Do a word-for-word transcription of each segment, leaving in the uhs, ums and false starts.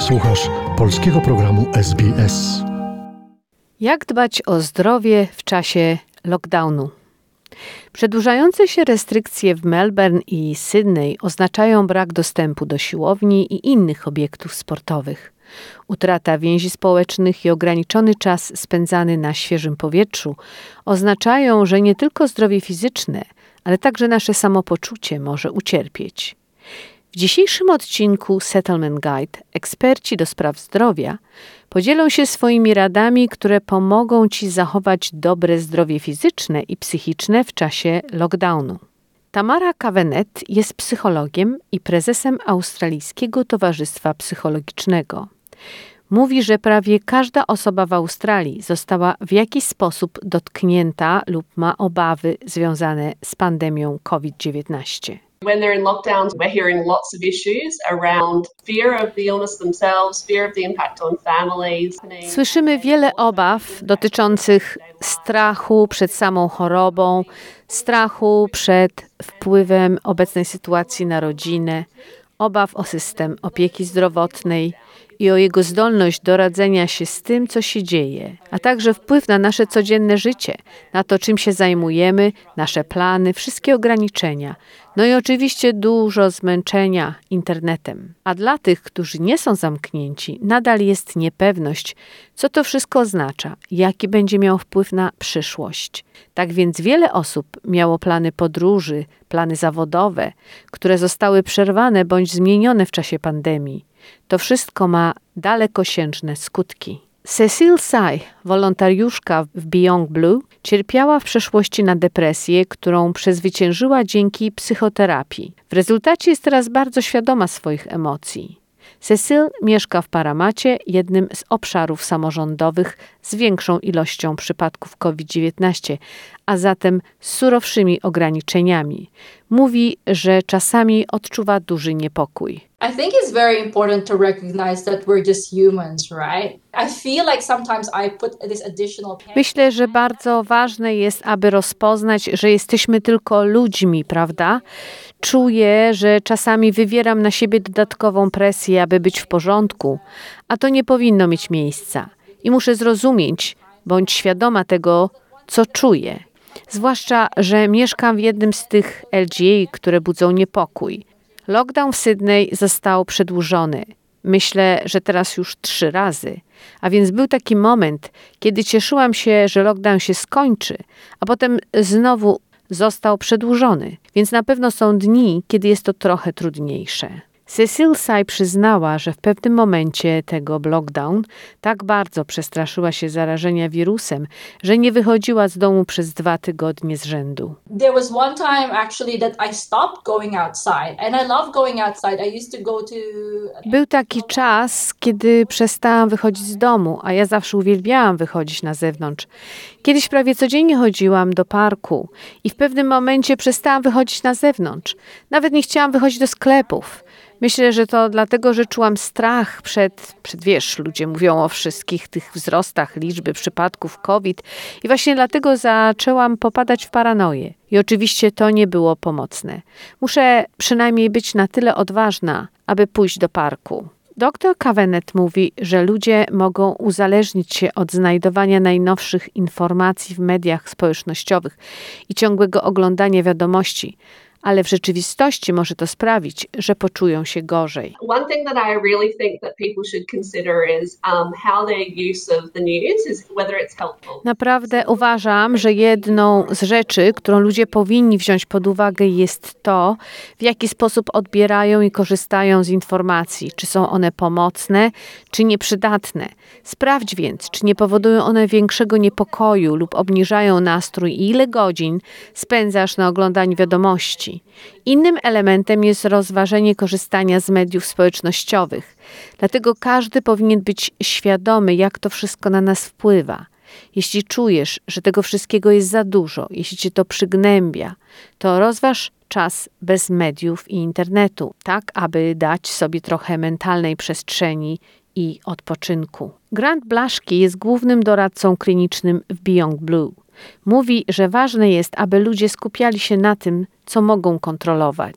Słuchasz polskiego programu S B S. Jak dbać o zdrowie w czasie lockdownu? Przedłużające się restrykcje w Melbourne i Sydney oznaczają brak dostępu do siłowni i innych obiektów sportowych. Utrata więzi społecznych i ograniczony czas spędzany na świeżym powietrzu oznaczają, że nie tylko zdrowie fizyczne, ale także nasze samopoczucie może ucierpieć. W dzisiejszym odcinku Settlement Guide eksperci do spraw zdrowia podzielą się swoimi radami, które pomogą Ci zachować dobre zdrowie fizyczne i psychiczne w czasie lockdownu. Tamara Cavenet jest psychologiem i prezesem Australijskiego Towarzystwa Psychologicznego. Mówi, że prawie każda osoba w Australii została w jakiś sposób dotknięta lub ma obawy związane z pandemią COVID dziewiętnaście. When they're in lockdowns, we're hearing lots of issues around fear of the illness themselves, fear of the impact on families. Słyszymy wiele obaw dotyczących strachu przed samą chorobą, strachu przed wpływem obecnej sytuacji na rodzinę, obaw o system opieki zdrowotnej i o jego zdolność do radzenia się z tym, co się dzieje, a także wpływ na nasze codzienne życie, na to, czym się zajmujemy, nasze plany, wszystkie ograniczenia. No i oczywiście dużo zmęczenia internetem. A dla tych, którzy nie są zamknięci, nadal jest niepewność, co to wszystko oznacza, jaki będzie miał wpływ na przyszłość. Tak więc wiele osób miało plany podróży, plany zawodowe, które zostały przerwane bądź zmienione w czasie pandemii. To wszystko ma dalekosiężne skutki. Cecile Sai, wolontariuszka w Beyond Blue, cierpiała w przeszłości na depresję, którą przezwyciężyła dzięki psychoterapii. W rezultacie jest teraz bardzo świadoma swoich emocji. Cecile mieszka w Parramacie, jednym z obszarów samorządowych z większą ilością przypadków COVID dziewiętnaście, a zatem z surowszymi ograniczeniami. Mówi, że czasami odczuwa duży niepokój. I think it's very important to recognize that we're just humans, right? I feel like sometimes I put this additional pain. Myślę, że bardzo ważne jest, aby rozpoznać, że jesteśmy tylko ludźmi, prawda? Czuję, że czasami wywieram na siebie dodatkową presję, aby być w porządku, a to nie powinno mieć miejsca. I muszę zrozumieć, bądź świadoma tego, co czuję. Zwłaszcza, że mieszkam w jednym z tych L G A, które budzą niepokój. Lockdown w Sydney został przedłużony. Myślę, że teraz już trzy razy. A więc był taki moment, kiedy cieszyłam się, że lockdown się skończy, a potem znowu został przedłużony. Więc na pewno są dni, kiedy jest to trochę trudniejsze. Cecile Sai przyznała, że w pewnym momencie tego lockdown tak bardzo przestraszyła się zarażenia wirusem, że nie wychodziła z domu przez dwa tygodnie z rzędu. There was one time actually that I stopped going outside and I love going outside. I used to go to Był taki czas, kiedy przestałam wychodzić z domu, a ja zawsze uwielbiałam wychodzić na zewnątrz. Kiedyś prawie codziennie chodziłam do parku i w pewnym momencie przestałam wychodzić na zewnątrz. Nawet nie chciałam wychodzić do sklepów. Myślę, że to dlatego, że czułam strach przed, przed, wiesz, ludzie mówią o wszystkich tych wzrostach liczby przypadków COVID i właśnie dlatego zaczęłam popadać w paranoję. I oczywiście to nie było pomocne. Muszę przynajmniej być na tyle odważna, aby pójść do parku. Doktor Cavenet mówi, że ludzie mogą uzależnić się od znajdowania najnowszych informacji w mediach społecznościowych i ciągłego oglądania wiadomości, ale w rzeczywistości może to sprawić, że poczują się gorzej. One thing that I really think that people should consider is um, how their use of the news is whether it's helpful. Naprawdę uważam, że jedną z rzeczy, którą ludzie powinni wziąć pod uwagę, jest to, w jaki sposób odbierają i korzystają z informacji. Czy są one pomocne, czy nieprzydatne. Sprawdź więc, czy nie powodują one większego niepokoju lub obniżają nastrój i ile godzin spędzasz na oglądaniu wiadomości. Innym elementem jest rozważenie korzystania z mediów społecznościowych. Dlatego każdy powinien być świadomy, jak to wszystko na nas wpływa. Jeśli czujesz, że tego wszystkiego jest za dużo, jeśli cię to przygnębia, to rozważ czas bez mediów i internetu, tak aby dać sobie trochę mentalnej przestrzeni i odpoczynku. Grant Blaszki jest głównym doradcą klinicznym w Beyond Blue. Mówi, że ważne jest, aby ludzie skupiali się na tym, co mogą kontrolować.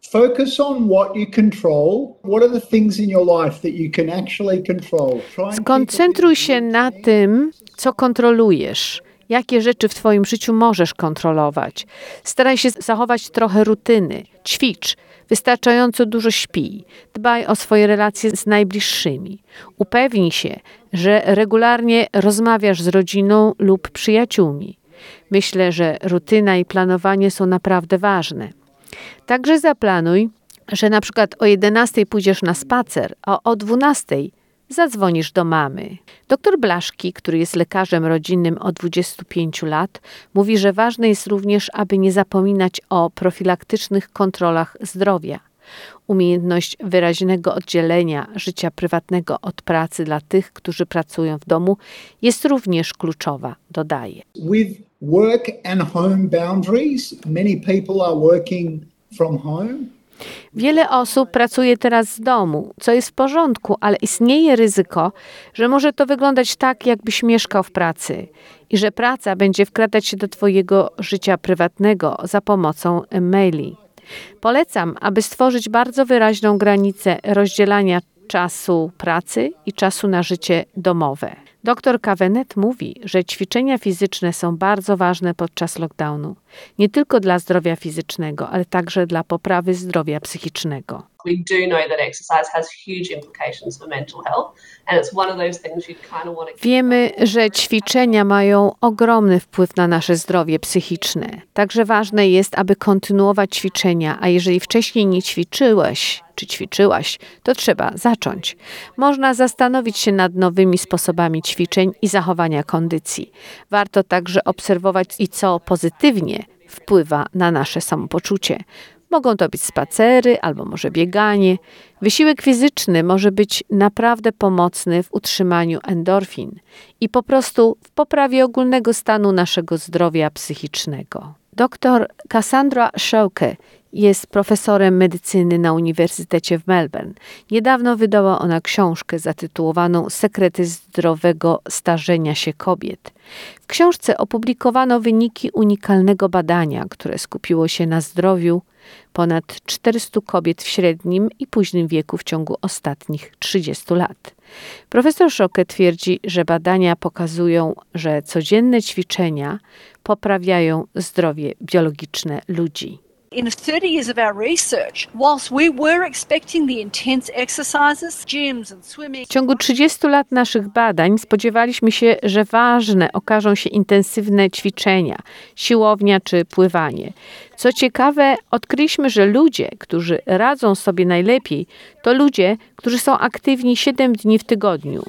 Focus on what you control. What are the things in your life that you can actually control? Try and keep Skoncentruj it się na tym, co kontrolujesz. Jakie rzeczy w twoim życiu możesz kontrolować. Staraj się zachować trochę rutyny. Ćwicz. Wystarczająco dużo śpij. Dbaj o swoje relacje z najbliższymi. Upewnij się, że regularnie rozmawiasz z rodziną lub przyjaciółmi. Myślę, że rutyna i planowanie są naprawdę ważne. Także zaplanuj, że na przykład o jedenastej pójdziesz na spacer, a o dwunastej zadzwonisz do mamy. Doktor Blaszki, który jest lekarzem rodzinnym od dwudziestu pięciu lat, mówi, że ważne jest również, aby nie zapominać o profilaktycznych kontrolach zdrowia. Umiejętność wyraźnego oddzielenia życia prywatnego od pracy dla tych, którzy pracują w domu, jest również kluczowa, dodaje. with work and home boundaries. Many people are working from home. Wiele osób pracuje teraz z domu, co jest w porządku, ale istnieje ryzyko, że może to wyglądać tak, jakbyś mieszkał w pracy i że praca będzie wkradać się do twojego życia prywatnego za pomocą maili. Polecam, aby stworzyć bardzo wyraźną granicę rozdzielania czasu pracy i czasu na życie domowe. Doktor Kavenet mówi, że ćwiczenia fizyczne są bardzo ważne podczas lockdownu. Nie tylko dla zdrowia fizycznego, ale także dla poprawy zdrowia psychicznego. We do know that exercise has huge implications for mental health, and it's one of those things you kind of want to. Wiemy, że ćwiczenia mają ogromny wpływ na nasze zdrowie psychiczne. Także ważne jest, aby kontynuować ćwiczenia, a jeżeli wcześniej nie ćwiczyłeś czy ćwiczyłaś, to trzeba zacząć. Można zastanowić się nad nowymi sposobami ćwiczeń i zachowania kondycji. Warto także obserwować i co pozytywnie wpływa na nasze samopoczucie. Mogą to być spacery albo może bieganie. Wysiłek fizyczny może być naprawdę pomocny w utrzymaniu endorfin i po prostu w poprawie ogólnego stanu naszego zdrowia psychicznego. Doktor Cassandra Shoke jest profesorem medycyny na Uniwersytecie w Melbourne. Niedawno wydała ona książkę zatytułowaną Sekrety zdrowego starzenia się kobiet. W książce opublikowano wyniki unikalnego badania, które skupiło się na zdrowiu ponad czterystu kobiet w średnim i późnym wieku w ciągu ostatnich trzydziestu lat. Profesor Shoke twierdzi, że badania pokazują, że codzienne ćwiczenia poprawiają zdrowie biologiczne ludzi. In thirty years of our research, whilst we were expecting the intense exercises, gyms and swimming. W ciągu trzydziestu lat naszych badań spodziewaliśmy się, że ważne okażą się intensywne ćwiczenia, siłownia czy pływanie. Co ciekawe, odkryliśmy, że ludzie, którzy radzą sobie najlepiej, to ludzie, którzy są aktywni siedem dni w tygodniu.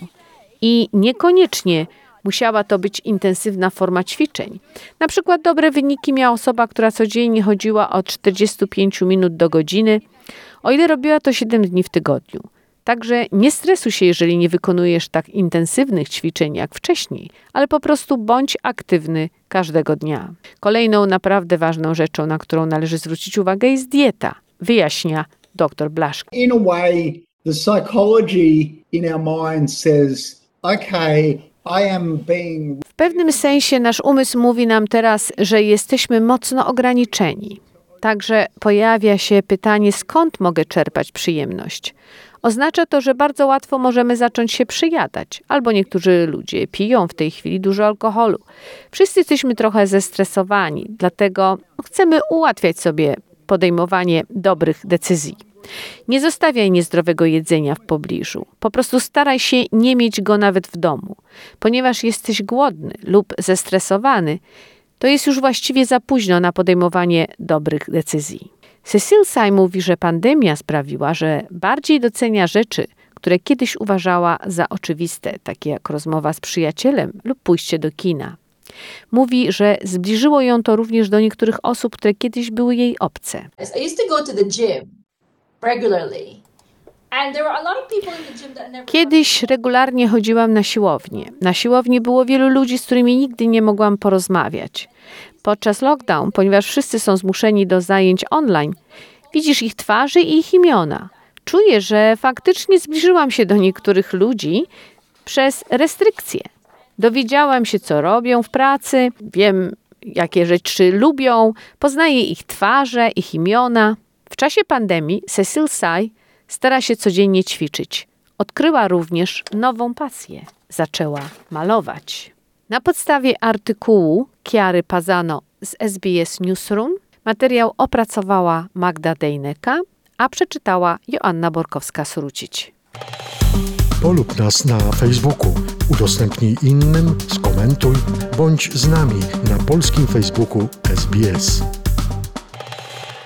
I niekoniecznie musiała to być intensywna forma ćwiczeń. Na przykład dobre wyniki miała osoba, która codziennie chodziła od czterdziestu pięciu minut do godziny, o ile robiła to siedem dni w tygodniu. Także nie stresuj się, jeżeli nie wykonujesz tak intensywnych ćwiczeń jak wcześniej, ale po prostu bądź aktywny każdego dnia. Kolejną naprawdę ważną rzeczą, na którą należy zwrócić uwagę, jest dieta, wyjaśnia dr Blaszki. In a way, the psychology in our mind says, okay, I am being... W pewnym sensie nasz umysł mówi nam teraz, że jesteśmy mocno ograniczeni. Także pojawia się pytanie, skąd mogę czerpać przyjemność. Oznacza to, że bardzo łatwo możemy zacząć się przyjadać, albo niektórzy ludzie piją w tej chwili dużo alkoholu. Wszyscy jesteśmy trochę zestresowani, dlatego chcemy ułatwiać sobie podejmowanie dobrych decyzji. Nie zostawiaj niezdrowego jedzenia w pobliżu. Po prostu staraj się nie mieć go nawet w domu. Ponieważ jesteś głodny lub zestresowany, to jest już właściwie za późno na podejmowanie dobrych decyzji. Cecile Sy mówi, że pandemia sprawiła, że bardziej docenia rzeczy, które kiedyś uważała za oczywiste, takie jak rozmowa z przyjacielem lub pójście do kina. Mówi, że zbliżyło ją to również do niektórych osób, które kiedyś były jej obce. I used to go to the gym regularly. And there were a lot of people in the gym that never... Kiedyś regularnie chodziłam na siłownię. Na siłowni było wielu ludzi, z którymi nigdy nie mogłam porozmawiać. Podczas lockdown, ponieważ wszyscy są zmuszeni do zajęć online, widzisz ich twarzy i ich imiona. Czuję, że faktycznie zbliżyłam się do niektórych ludzi przez restrykcje. Dowiedziałam się, co robią w pracy, wiem, jakie rzeczy lubią, poznaję ich twarze, ich imiona. W czasie pandemii Cecile Say stara się codziennie ćwiczyć. Odkryła również nową pasję. Zaczęła malować. Na podstawie artykułu Chiary Pazano z S B S Newsroom materiał opracowała Magda Dejneka, a przeczytała Joanna Borkowska-Srucić. Polub nas na Facebooku, udostępnij innym, skomentuj, bądź z nami na polskim Facebooku S B S.